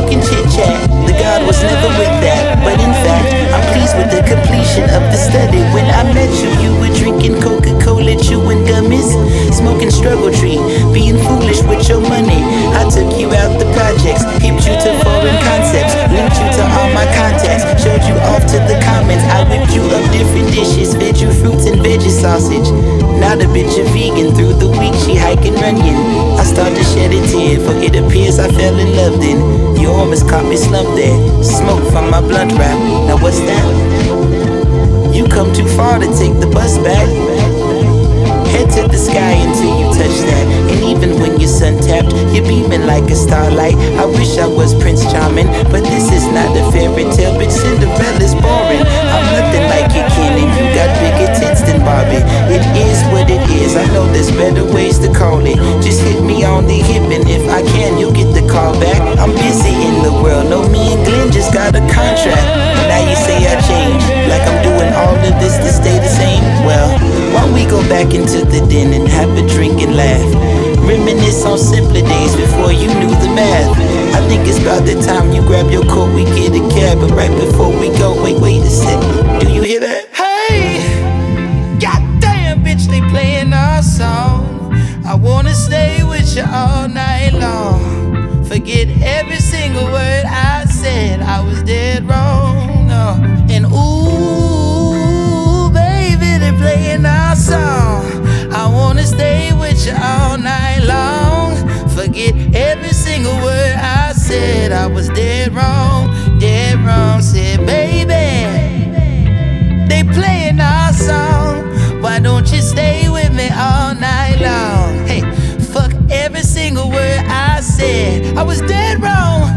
smoking chit chat. The God was never with that, but in fact, I'm pleased with the completion of the study. When I met you, you were drinking Coca-Cola, chewing gummies, smoking struggle tree, being foolish with your money. I took you out the projects, hipped you to foreign concepts, linked you to all my contacts, showed you off to the comments. I whipped you up different dishes, fed you fruits and veggie sausage. Now the bitch a vegan, through the week she hiking running. I start to shed a tear, for it appears I fell in love then. You almost caught me slumped there, smoke from my blunt wrap. Now what's that? You come too far to take the bus back. Head to the sky until you touch that. And even when you're sun-tapped, you're beaming like a starlight. I wish I was Prince Charming, but this is not a fairy tale, bitch. Cinderella's boring. I'm nothing like your kin, and you got bigger tits than Barbie. It is what it is, I know there's better ways to call it. Just hit me on the hip, and if I can, you'll get the call back. I'm busy in the world, no, me and Glenn just got a contract. Now you say I changed, like I'm doing all of this to stay the same. Well, why don't we go back into the den and have a drink and laugh, reminisce on simpler days before you knew the math. I think it's about the time you grab your coat, we get a cab. But right before we go, wait a sec, do you hear that? Hey, goddamn bitch, they playing our song. I wanna stay with you all night long. Forget every single word I said, I was dead wrong. No. And ooh, baby, they playing our song. I wanna stay with you all night long. Forget every single word I said, I was dead wrong, dead wrong. Said, baby, they playing our song. Why don't you stay with me all night long? Hey, fuck every single word I said, I was dead wrong,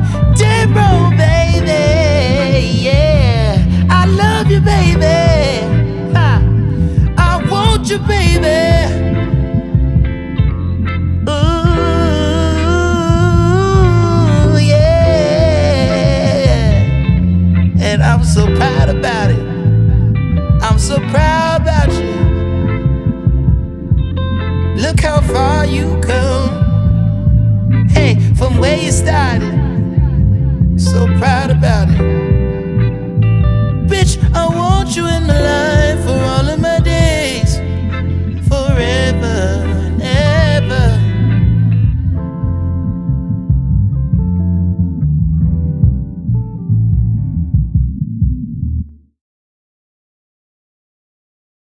baby. Yeah, I love you, baby. Ha. I want you, baby. Ooh, yeah. And I'm so proud about it. I'm so proud about you. Look how far you come. Hey, from where you started. So proud about it.